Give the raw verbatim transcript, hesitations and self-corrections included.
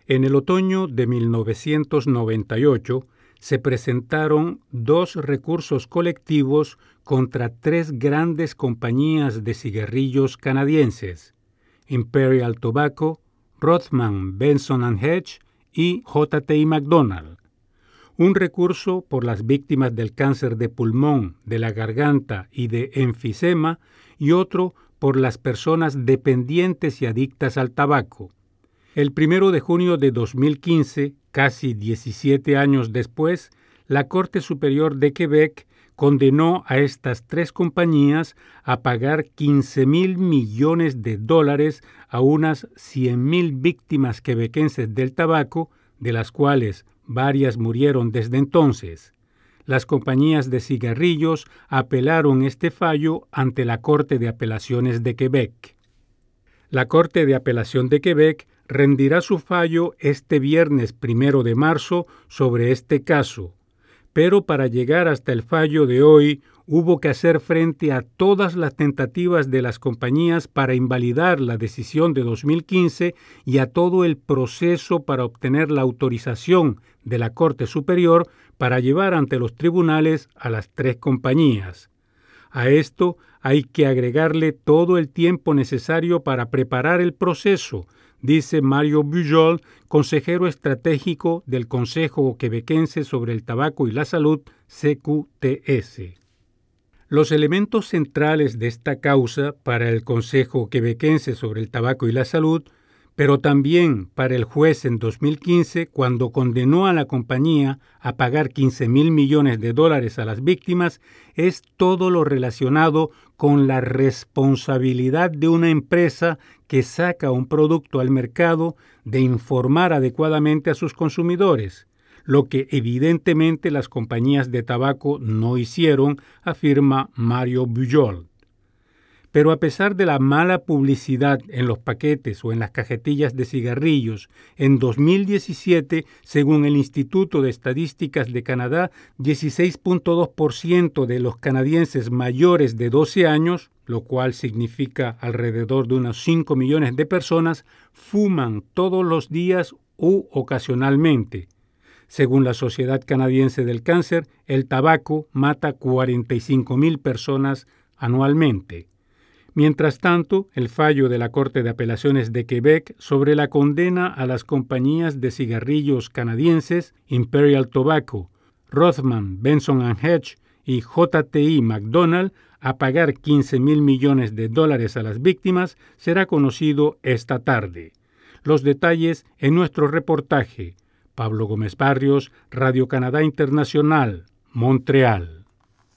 En el otoño de mil novecientos noventa y ocho se presentaron dos recursos colectivos contra tres grandes compañías de cigarrillos canadienses, Imperial Tobacco, Rothman, Benson and Hedge y J T I McDonald. Un recurso por las víctimas del cáncer de pulmón, de la garganta y de enfisema, y otro por las personas dependientes y adictas al tabaco. El primero de junio de dos mil quince, casi diecisiete años después, la Corte Superior de Quebec condenó a estas tres compañías a pagar quince mil millones de dólares a unas cien mil víctimas quebequenses del tabaco, de las cuales varias murieron desde entonces. Las compañías de cigarrillos apelaron este fallo ante la Corte de Apelaciones de Quebec. La Corte de Apelación de Quebec rendirá su fallo este viernes primero de marzo sobre este caso, pero para llegar hasta el fallo de hoy hubo que hacer frente a todas las tentativas de las compañías para invalidar la decisión de dos mil quince y a todo el proceso para obtener la autorización de la Corte Superior para llevar ante los tribunales a las tres compañías. A esto hay que agregarle todo el tiempo necesario para preparar el proceso, dice Mario Bujold, consejero estratégico del Consejo Quebequense sobre el Tabaco y la Salud, C Q T S. Los elementos centrales de esta causa para el Consejo Quebequense sobre el Tabaco y la Salud, pero también para el juez en dos mil quince, cuando condenó a la compañía a pagar quince mil millones de dólares a las víctimas, es todo lo relacionado con la responsabilidad de una empresa que saca un producto al mercado de informar adecuadamente a sus consumidores, lo que evidentemente las compañías de tabaco no hicieron, afirma Mario Bujold. Pero a pesar de la mala publicidad en los paquetes o en las cajetillas de cigarrillos, en dos mil diecisiete, según el Instituto de Estadísticas de Canadá, dieciséis punto dos por ciento de los canadienses mayores de doce años, lo cual significa alrededor de unos cinco millones de personas, fuman todos los días u ocasionalmente. Según la Sociedad Canadiense del Cáncer, el tabaco mata cuarenta y cinco mil personas anualmente. Mientras tanto, el fallo de la Corte de Apelaciones de Quebec sobre la condena a las compañías de cigarrillos canadienses Imperial Tobacco, Rothman, Benson and Hedge y J T I McDonald a pagar quince mil millones de dólares a las víctimas será conocido esta tarde. Los detalles en nuestro reportaje. Pablo Gómez Barrios, Radio Canadá Internacional, Montreal.